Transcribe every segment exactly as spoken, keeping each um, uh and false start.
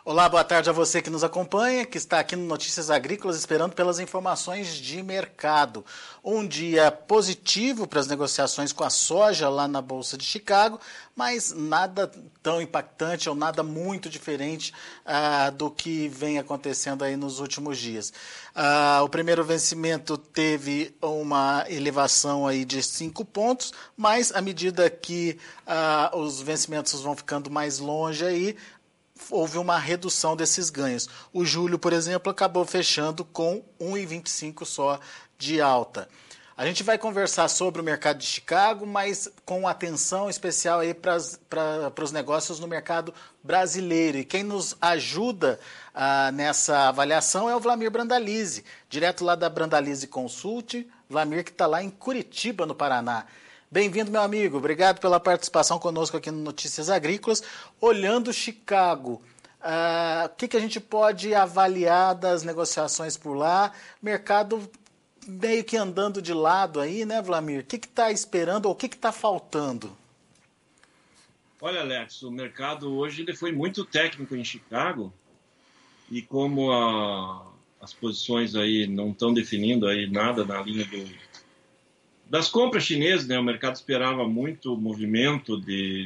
Olá, boa tarde a você que nos acompanha, que está aqui no Notícias Agrícolas esperando pelas informações de mercado. Um dia positivo para as negociações com a soja lá na Bolsa de Chicago, mas nada tão impactante ou nada muito diferente ah, do que vem acontecendo aí nos últimos dias. Ah, o primeiro vencimento teve uma elevação aí de cinco pontos, mas à medida que ah, os vencimentos vão ficando mais longe aí, houve uma redução desses ganhos. O julho, por exemplo, acabou fechando com um vírgula vinte e cinco só de alta. A gente vai conversar sobre o mercado de Chicago, mas com atenção especial aí para os negócios no mercado brasileiro. E quem nos ajuda ah, nessa avaliação é o Vlamir Brandalize, direto lá da Brandalize Consult. Vlamir, que está lá em Curitiba, no Paraná. Bem-vindo, meu amigo. Obrigado pela participação conosco aqui no Notícias Agrícolas. Olhando Chicago, uh, o que, que a gente pode avaliar das negociações por lá? Mercado meio que andando de lado aí, né, Vlamir? O que está esperando ou o que está faltando? Olha, Alex, o mercado hoje ele foi muito técnico em Chicago e como a, as posições aí não estão definindo aí nada na linha do... Das compras chinesas, né, o mercado esperava muito movimento de,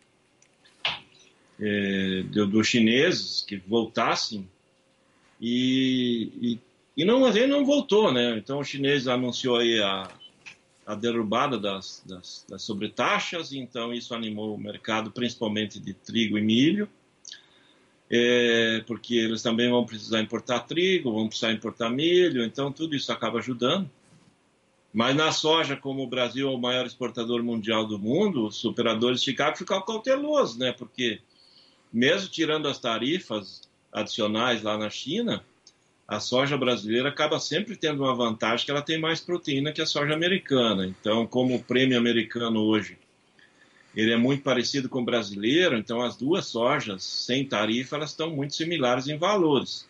é, de, dos chineses que voltassem e, e, e não, ele não voltou, né? Então o chinês anunciou aí a, a derrubada das, das, das sobretaxas, então isso animou o mercado, principalmente de trigo e milho, é, porque eles também vão precisar importar trigo, vão precisar importar milho, então tudo isso acaba ajudando. Mas na soja, como o Brasil é o maior exportador mundial do mundo, os operadores de Chicago ficaram cautelosos, né? Porque mesmo tirando as tarifas adicionais lá na China, a soja brasileira acaba sempre tendo uma vantagem que ela tem mais proteína que a soja americana. Então, como o prêmio americano hoje, ele é muito parecido com o brasileiro, então as duas sojas sem tarifa, elas estão muito similares em valores.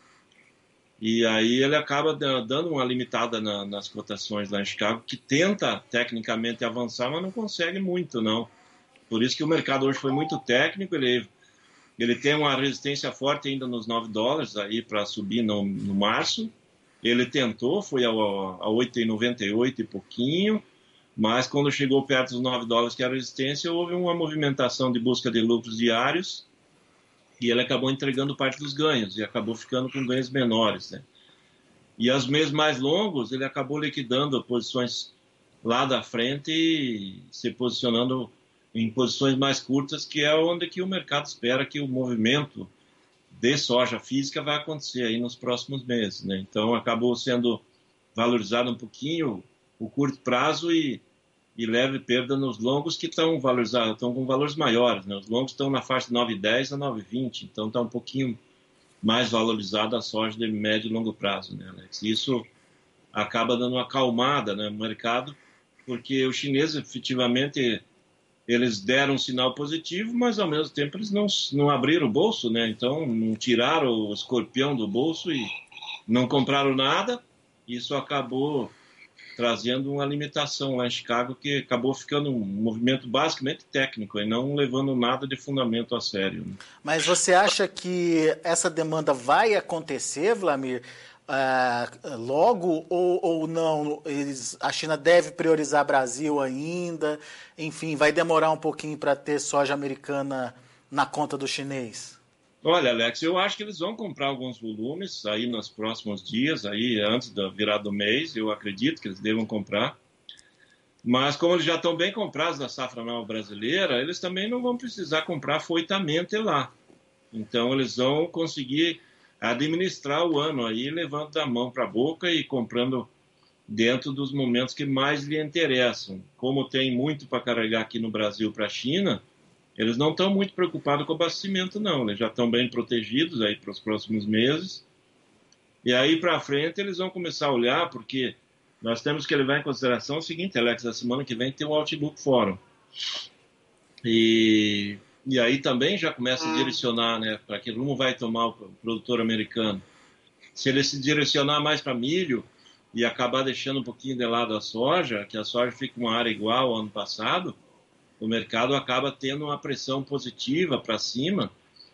E aí ele acaba dando uma limitada na, nas cotações lá em Chicago, que tenta tecnicamente avançar, mas não consegue muito, não. Por isso que o mercado hoje foi muito técnico, ele, ele tem uma resistência forte ainda nos nove dólares aí para subir no, no março. Ele tentou, foi a, a oito vírgula noventa e oito e pouquinho, mas quando chegou perto dos nove dólares, que era a resistência, houve uma movimentação de busca de lucros diários, e ele acabou entregando parte dos ganhos, e acabou ficando com ganhos menores, né? E aos meses mais longos, ele acabou liquidando posições lá da frente e se posicionando em posições mais curtas, que é onde que o mercado espera que o movimento de soja física vai acontecer aí nos próximos meses, né? Então, acabou sendo valorizado um pouquinho o curto prazo e e leve perda nos longos que estão valorizados, estão com valores maiores, né? Os longos estão na faixa de nove vírgula dez a nove vírgula vinte, então está um pouquinho mais valorizada a soja de médio e longo prazo, né, Alex? Isso acaba dando uma acalmada, né, no mercado, porque os chineses efetivamente eles deram um sinal positivo, mas ao mesmo tempo eles não, não abriram o bolso, né? Então não tiraram o escorpião do bolso e não compraram nada. Isso acabou trazendo uma limitação lá em Chicago que acabou ficando um movimento basicamente técnico e não levando nada de fundamento a sério, né? Mas você acha que essa demanda vai acontecer, Vlamir, uh, logo ou, ou não? Eles, a China deve priorizar Brasil ainda? Enfim, vai demorar um pouquinho para ter soja americana na conta do chinês? Olha, Alex, eu acho que eles vão comprar alguns volumes aí nos próximos dias, aí antes da virada do mês, eu acredito que eles devam comprar. Mas como eles já estão bem comprados da safra nova brasileira, eles também não vão precisar comprar foitamente lá. Então eles vão conseguir administrar o ano aí, levando da mão para a boca e comprando dentro dos momentos que mais lhe interessam. Como tem muito para carregar aqui no Brasil para a China, eles não estão muito preocupados com o abastecimento, não. Eles já estão bem protegidos aí para os próximos meses. E aí para frente eles vão começar a olhar, porque nós temos que levar em consideração o seguinte, Alex, a semana que vem tem o Outlook Forum. E, e aí também já começa a direcionar, né, para que rumo vai tomar o produtor americano. Se ele se direcionar mais para milho e acabar deixando um pouquinho de lado a soja, que a soja fica uma área igual ao ano passado, o mercado acaba tendo uma pressão positiva para cima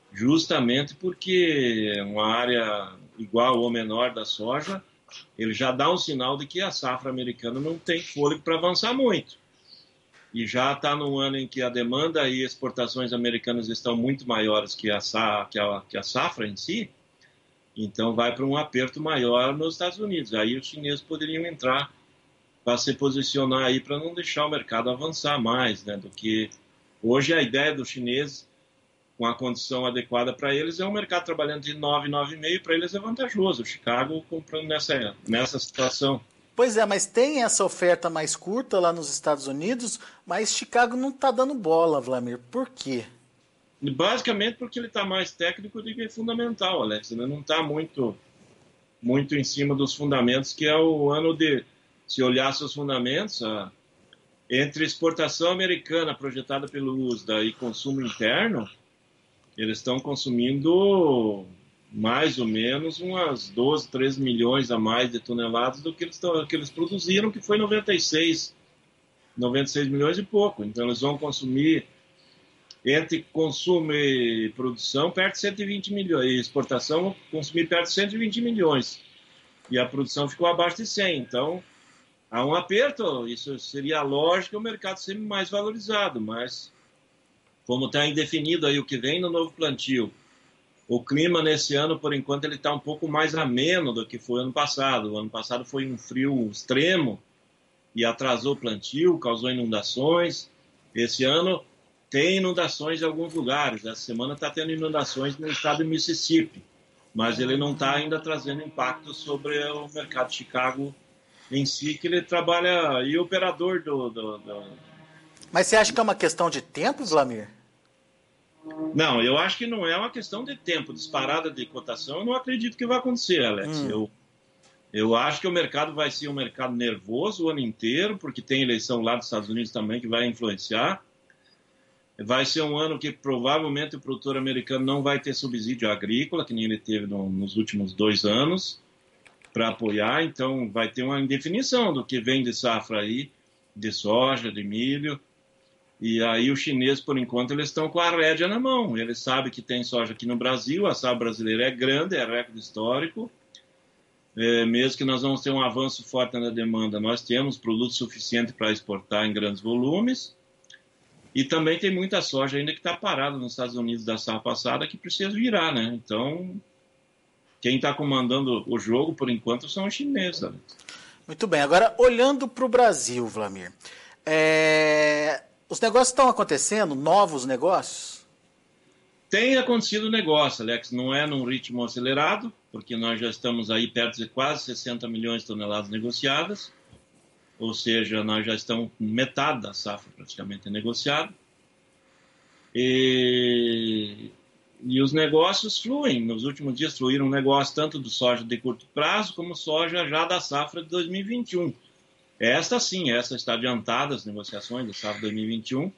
justamente porque uma área igual ou menor da soja, ele já dá um sinal de que a safra americana não tem fôlego para avançar muito. E já está num ano em que a demanda e exportações americanas estão muito maiores que a, que a, que a safra em si, então vai para um aperto maior nos Estados Unidos. Aí os chineses poderiam entrar para se posicionar aí para não deixar o mercado avançar mais, né, do que hoje a ideia dos chineses, com a condição adequada para eles, é um mercado trabalhando de nove, nove vírgula cinco, para eles é vantajoso. O Chicago comprando nessa, nessa situação. Pois é, mas tem essa oferta mais curta lá nos Estados Unidos, mas Chicago não está dando bola, Vlamir. Por quê? Basicamente porque ele está mais técnico do que fundamental, Alex. Ele não está muito, muito em cima dos fundamentos, que é o ano de... Se olhar seus fundamentos, a, entre exportação americana projetada pelo U S D A e consumo interno, eles estão consumindo mais ou menos umas doze, treze milhões a mais de toneladas do que eles, tão, que eles produziram, que foi noventa e seis milhões e pouco. Então eles vão consumir, entre consumo e produção, perto de cento e vinte milhões. E exportação, vão consumir perto de cento e vinte milhões. E a produção ficou abaixo de cem. Então há um aperto, isso seria lógico, o mercado sempre mais valorizado, mas como está indefinido aí o que vem no novo plantio, o clima nesse ano, por enquanto, ele está um pouco mais ameno do que foi ano passado. O ano passado foi um frio extremo e atrasou o plantio, causou inundações. Esse ano tem inundações em alguns lugares. Essa semana está tendo inundações no estado de Mississippi, mas ele não está ainda trazendo impacto sobre o mercado de Chicago em si, que ele trabalha e operador do, do, do... Mas você acha que é uma questão de tempo, Vlamir? Não, eu acho que não é uma questão de tempo. Disparada de cotação, eu não acredito que vai acontecer, Alex. Hum. Eu, eu acho que o mercado vai ser um mercado nervoso o ano inteiro, porque tem eleição lá dos Estados Unidos também que vai influenciar. Vai ser um ano que provavelmente o produtor americano não vai ter subsídio agrícola, que nem ele teve no, nos últimos dois anos, para apoiar. Então vai ter uma indefinição do que vem de safra aí, de soja, de milho. E aí os chineses, por enquanto, eles estão com a rédea na mão. Eles sabem que tem soja aqui no Brasil, a safra brasileira é grande, é recorde histórico. É, mesmo que nós vamos ter um avanço forte na demanda, nós temos produto suficiente para exportar em grandes volumes. E também tem muita soja ainda que está parada nos Estados Unidos da safra passada, que precisa virar, né? Então, quem está comandando o jogo, por enquanto, são os chineses. Né? Muito bem. Agora, olhando para o Brasil, Vlamir, é... os negócios estão acontecendo? Novos negócios? Tem acontecido negócio, Alex. Não é num ritmo acelerado, porque nós já estamos aí perto de quase sessenta milhões de toneladas negociadas. Ou seja, nós já estamos com metade da safra praticamente negociada. E, e os negócios fluem. Nos últimos dias fluíram um negócio tanto do soja de curto prazo, como soja já da safra de dois mil e vinte e um. Esta sim, essa está adiantada, as negociações da safra dois mil e vinte e um,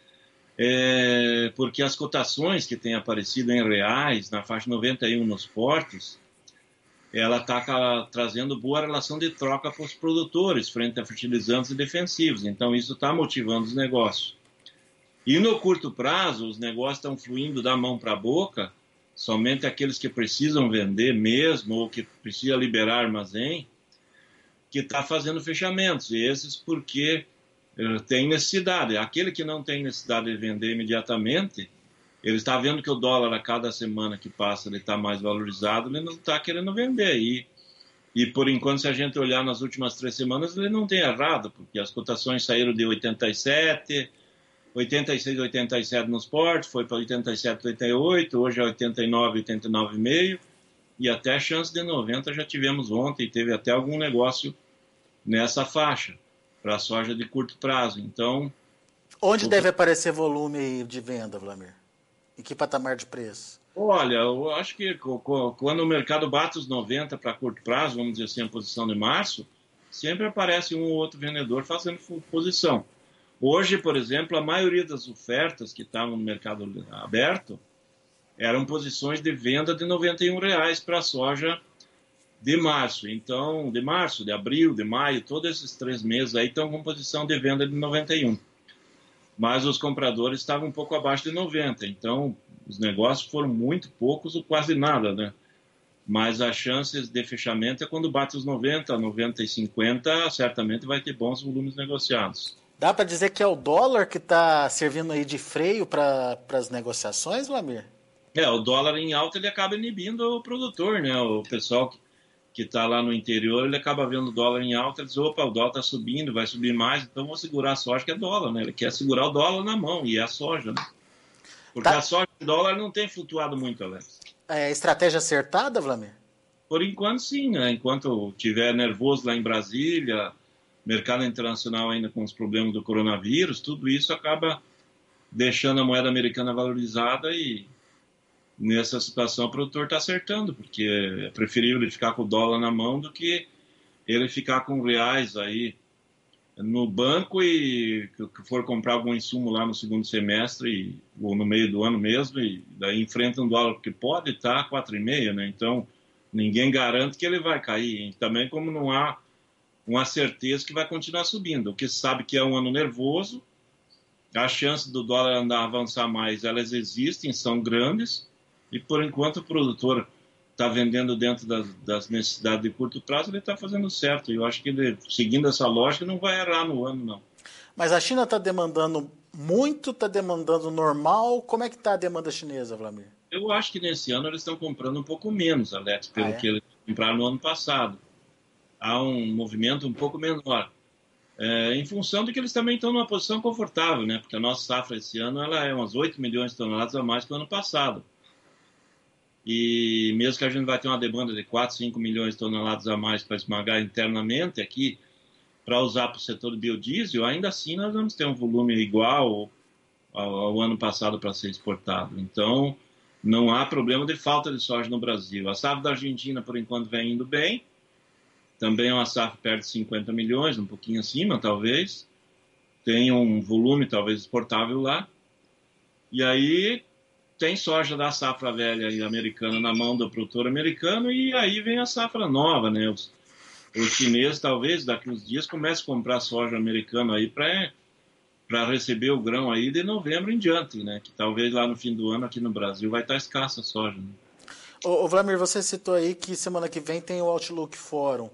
é, porque as cotações que têm aparecido em reais, na faixa noventa e um nos portos, ela está trazendo boa relação de troca para os produtores, frente a fertilizantes e defensivos. Então, isso está motivando os negócios. E no curto prazo, os negócios estão fluindo da mão para a boca, somente aqueles que precisam vender mesmo, ou que precisam liberar armazém, que está fazendo fechamentos. E esses porque tem necessidade. Aquele que não tem necessidade de vender imediatamente, ele está vendo que o dólar a cada semana que passa ele está mais valorizado, ele não está querendo vender. E, e por enquanto, se a gente olhar nas últimas três semanas, ele não tem errado, porque as cotações saíram de oitenta e sete, oitenta e seis, oitenta e sete nos portos, foi para oitenta e sete, oitenta e oito, hoje é oitenta e nove, oitenta e nove vírgula cinco, e até a chance de noventa já tivemos ontem, teve até algum negócio nessa faixa, para a soja de curto prazo. Então, onde o... deve aparecer volume de venda, Vlamir? Em que patamar de preço? Olha, eu acho que quando o mercado bate os noventa para curto prazo, vamos dizer assim, a posição de março, sempre aparece um ou outro vendedor fazendo posição. Hoje, por exemplo, a maioria das ofertas que estavam no mercado aberto eram posições de venda de noventa e um reais para a soja de março. Então, de março, de abril, de maio, todos esses três meses aí estão com posição de venda de noventa e um. mas os compradores estavam um pouco abaixo de noventa, então os negócios foram muito poucos ou quase nada, né? Mas as chances de fechamento é quando bate os noventa, noventa e cinquenta, certamente vai ter bons volumes negociados. Dá para dizer que é o dólar que está servindo aí de freio para as negociações, Vlamir? É, o dólar em alta ele acaba inibindo o produtor, né? O pessoal que está lá no interior, ele acaba vendo o dólar em alta, ele diz, opa, o dólar está subindo, vai subir mais, então vou segurar a soja, que é dólar, né? Ele quer segurar o dólar na mão, e é a soja, né? Porque tá. A soja e o dólar não tem flutuado muito, Alex. É estratégia acertada, Vlamir? Por enquanto, sim, né? Enquanto tiver nervoso lá em Brasília, mercado internacional ainda com os problemas do coronavírus, tudo isso acaba deixando a moeda americana valorizada e nessa situação o produtor está acertando, porque é preferível ele ficar com o dólar na mão do que ele ficar com reais aí no banco e que for comprar algum insumo lá no segundo semestre e, ou no meio do ano mesmo e daí enfrenta um dólar que pode estar quatro vírgula cinco, né? Então ninguém garante que ele vai cair. E também como não há uma certeza que vai continuar subindo. O que se sabe que é um ano nervoso, as chances do dólar andar avançar mais, elas existem, são grandes, e por enquanto o produtor está vendendo dentro das, das necessidades de curto prazo, ele está fazendo certo. E eu acho que ele, seguindo essa lógica, não vai errar no ano, não. Mas a China está demandando muito, está demandando normal. Como é que está a demanda chinesa, Vlamir? Eu acho que nesse ano eles estão comprando um pouco menos, Alex, pelo ah, é? que eles compraram no ano passado. Há um movimento um pouco menor. É, em função de que eles também estão numa posição confortável, né? Porque a nossa safra esse ano ela é umas oito milhões de toneladas a mais que o ano passado. E mesmo que a gente vai ter uma demanda de quatro, cinco milhões de toneladas a mais para esmagar internamente aqui, para usar para o setor de biodiesel, ainda assim nós vamos ter um volume igual ao, ao ano passado para ser exportado. Então, não há problema de falta de soja no Brasil. A safra da Argentina, por enquanto, vem indo bem. Também é uma safra perto de cinquenta milhões, um pouquinho acima, talvez. Tem um volume, talvez, exportável lá. E aí tem soja da safra velha e americana na mão do produtor americano e aí vem a safra nova, né? Os, os chineses, talvez, daqui uns dias, comecem a comprar soja americana aí para para receber o grão aí de novembro em diante, né? Que talvez lá no fim do ano aqui no Brasil vai estar escassa a soja, né? Ô, ô Vlamir, você citou aí que semana que vem tem o Outlook Forum.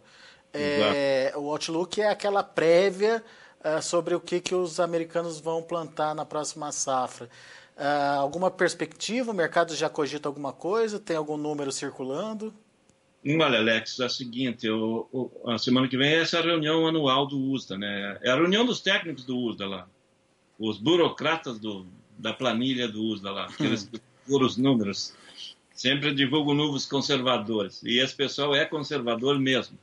É, o Outlook é aquela prévia uh, sobre o que, que os americanos vão plantar na próxima safra. Uh, alguma perspectiva? O mercado já cogita alguma coisa? Tem algum número circulando? Olha, Alex, é o seguinte, eu, eu, a semana que vem é essa reunião anual do U S D A, né? É a reunião dos técnicos do U S D A lá. Os burocratas do, da planilha do U S D A lá, aqueles que divulgam os números. Sempre divulgam números conservadores. E esse pessoal é conservador mesmo.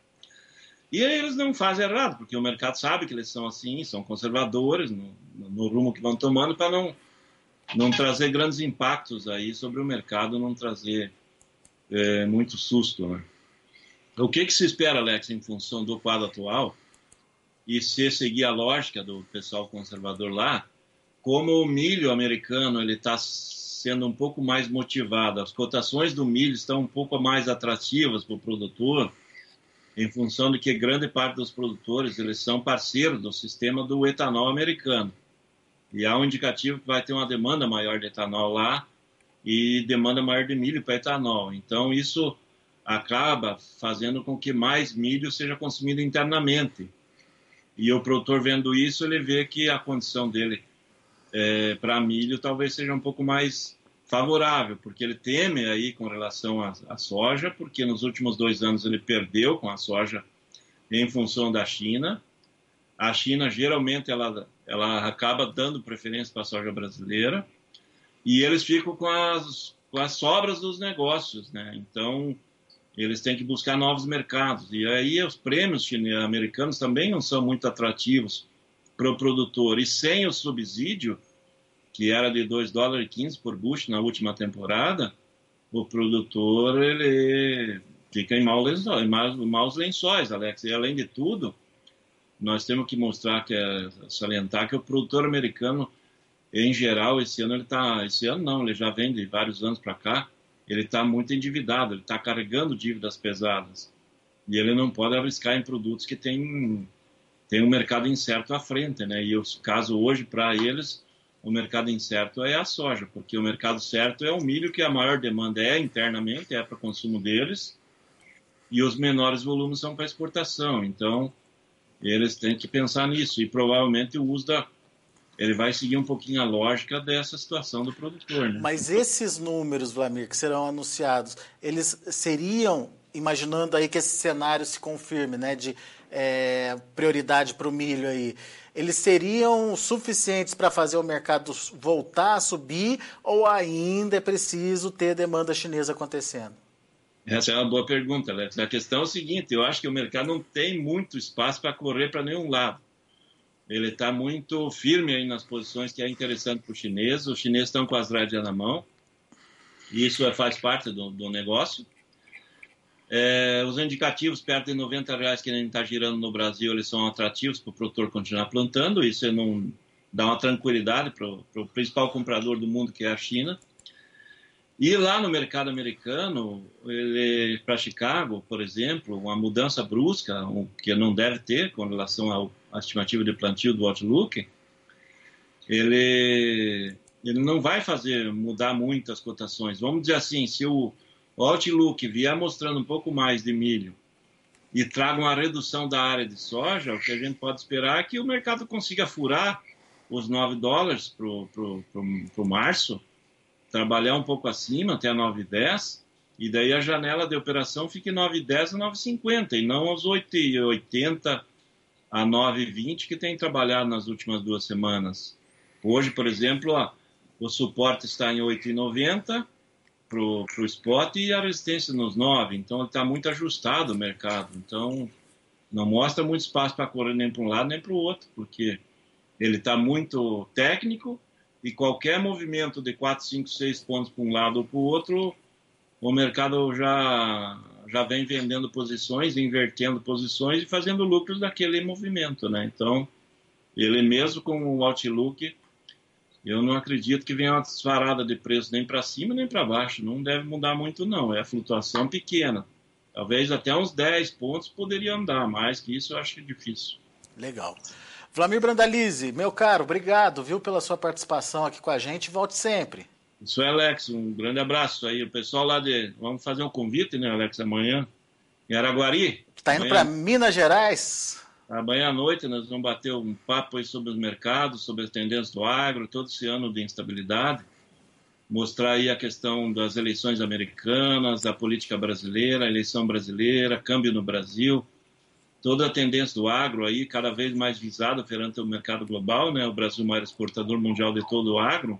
E aí eles não fazem errado, porque o mercado sabe que eles são assim, são conservadores no, no rumo que vão tomando para não, não trazer grandes impactos aí sobre o mercado, não trazer é, muito susto, né? O que, que se espera, Alex, em função do quadro atual, e se seguir a lógica do pessoal conservador lá, como o milho americano ele está sendo um pouco mais motivado, as cotações do milho estão um pouco mais atrativas para o produtor, em função de que grande parte dos produtores eles são parceiros do sistema do etanol americano. E há um indicativo que vai ter uma demanda maior de etanol lá e demanda maior de milho para etanol. Então, isso acaba fazendo com que mais milho seja consumido internamente. E o produtor vendo isso, ele vê que a condição dele é, para milho talvez seja um pouco mais favorável, porque ele teme aí com relação à, à soja, porque nos últimos dois anos ele perdeu com a soja em função da China. A China geralmente ela, ela acaba dando preferência para a soja brasileira e eles ficam com as, com as sobras dos negócios, né? Então eles têm que buscar novos mercados e aí os prêmios americanos também não são muito atrativos para o produtor e sem o subsídio que era de dois dólares e quinze por bushel na última temporada, o produtor ele fica em maus lençóis, maus lençóis, Alex. E além de tudo, nós temos que mostrar, que é, salientar que o produtor americano, em geral, esse ano ele está, esse ano não, ele já vem de vários anos para cá, ele está muito endividado, ele está carregando dívidas pesadas. E ele não pode arriscar em produtos que tem, tem um mercado incerto à frente, né? E o caso hoje, para eles, o mercado incerto é a soja, porque o mercado certo é o milho, que a maior demanda é internamente, é para consumo deles, e os menores volumes são para exportação. Então, eles têm que pensar nisso, e provavelmente o U S D A ele vai seguir um pouquinho a lógica dessa situação do produtor, né? Mas esses números, Wlamir, que serão anunciados, eles seriam, imaginando aí que esse cenário se confirme, né, de é, prioridade para o milho aí, eles seriam suficientes para fazer o mercado voltar a subir, ou ainda é preciso ter demanda chinesa acontecendo? Essa é uma boa pergunta, Alex. A questão é o seguinte, eu acho que o mercado não tem muito espaço para correr para nenhum lado. Ele está muito firme aí nas posições que é interessante para o chinês. Os chineses estão com as rédeas na mão. E isso é, faz parte do, do negócio. É, os indicativos perto de noventa reais que a gente está girando no Brasil, eles são atrativos para o produtor continuar plantando. Isso não dá uma tranquilidade para o principal comprador do mundo, que é a China. E lá no mercado americano, para Chicago, por exemplo, uma mudança brusca, que não deve ter com relação ao a estimativa de plantio do Outlook, ele, ele não vai fazer mudar muito as cotações. Vamos dizer assim, se o Outlook vier mostrando um pouco mais de milho e traga uma redução da área de soja, o que a gente pode esperar é que o mercado consiga furar os nove dólares para o março, trabalhar um pouco acima, até nove e dez, e daí a janela de operação fique nove e dez a nove e cinquenta, e não aos oito e oitenta a nove e vinte que tem trabalhado nas últimas duas semanas. Hoje, por exemplo, ó, o suporte está em oito e noventa para o spot e a resistência nos nove, então está muito ajustado o mercado. Então, não mostra muito espaço para correr nem para um lado nem para o outro, porque ele está muito técnico e qualquer movimento de quatro, cinco, seis pontos para um lado ou para o outro, o mercado já... já vem vendendo posições, invertendo posições e fazendo lucros daquele movimento, né? Então, ele mesmo com o Outlook, eu não acredito que venha uma disparada de preço nem para cima nem para baixo. Não deve mudar muito, não. É a flutuação pequena. Talvez até uns dez pontos poderia andar, mais que isso eu acho difícil. Legal. Wlamir Brandalize, meu caro, obrigado, viu, pela sua participação aqui com a gente. Volte sempre. Isso é, Alex, um grande abraço aí. O pessoal lá de... Vamos fazer um convite, né, Alex, amanhã, em Araguari. Está indo para Minas Gerais? Amanhã à noite nós vamos bater um papo aí sobre os mercados, sobre as tendências do agro, todo esse ano de instabilidade. Mostrar aí a questão das eleições americanas, da política brasileira, a eleição brasileira, câmbio no Brasil. Toda a tendência do agro aí, cada vez mais visada perante o mercado global, né? O Brasil é o maior exportador mundial de todo o agro.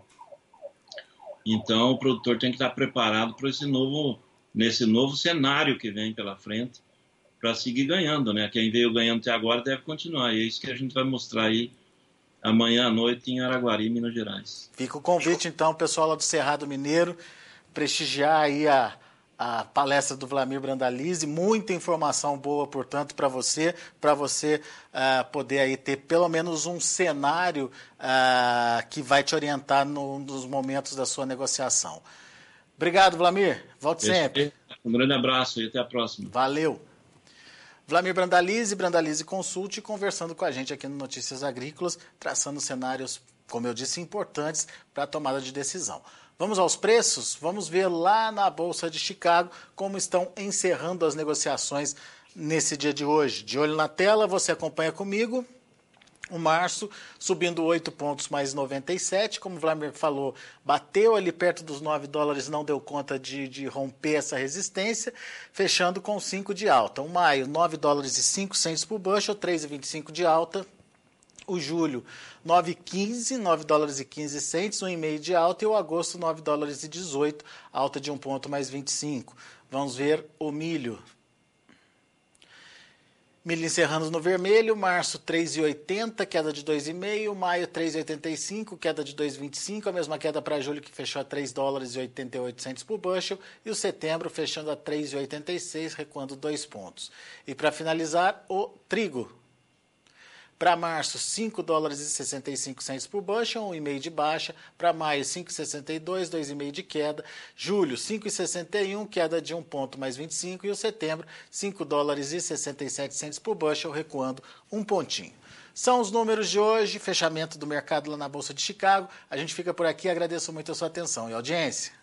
Então, o produtor tem que estar preparado para esse novo, nesse novo cenário que vem pela frente, para seguir ganhando, né? Quem veio ganhando até agora deve continuar. E é isso que a gente vai mostrar aí amanhã à noite em Araguari, Minas Gerais. Fica o convite, então, pessoal lá do Cerrado Mineiro, prestigiar aí a, a palestra do Wlamir Brandalize. Muita informação boa, portanto, para você, para você uh, poder aí ter pelo menos um cenário uh, que vai te orientar no, nos momentos da sua negociação. Obrigado, Wlamir. Volte sempre. Um grande abraço e até a próxima. Valeu. Wlamir Brandalize, Brandalize Consult, conversando com a gente aqui no Notícias Agrícolas, traçando cenários, como eu disse, importantes para a tomada de decisão. Vamos aos preços? Vamos ver lá na Bolsa de Chicago como estão encerrando as negociações nesse dia de hoje. De olho na tela, você acompanha comigo. O março subindo oito pontos mais noventa e sete, como o Wlamir falou, bateu ali perto dos nove dólares, não deu conta de, de romper essa resistência, fechando com cinco de alta. O maio, nove dólares e cinco centavos por bushel, três vírgula vinte e cinco de alta. O julho, nove vírgula quinze, nove dólares e quinze centavos, um vírgula cinco de alta. E o agosto, nove dólares e dezoito, alta de um ponto mais vinte e cinco. Vamos ver o milho. Milho encerrando no vermelho, março três vírgula oitenta, queda de dois vírgula cinco, maio três vírgula oitenta e cinco, queda de dois vírgula vinte e cinco, a mesma queda para julho que fechou a três dólares e oitenta e oito centavos por bushel, e o setembro fechando a três vírgula oitenta e seis, recuando dois pontos. E para finalizar, o trigo. Para março, cinco dólares e sessenta e cinco centavos por bushel, um vírgula cinco de baixa. Para maio, cinco vírgula sessenta e dois, dois vírgula cinco de queda. Julho, cinco vírgula sessenta e um, queda de um ponto mais vinte e cinco. E o setembro, cinco dólares e sessenta e sete centavos por bushel, recuando um pontinho. São os números de hoje, fechamento do mercado lá na Bolsa de Chicago. A gente fica por aqui, agradeço muito a sua atenção e audiência.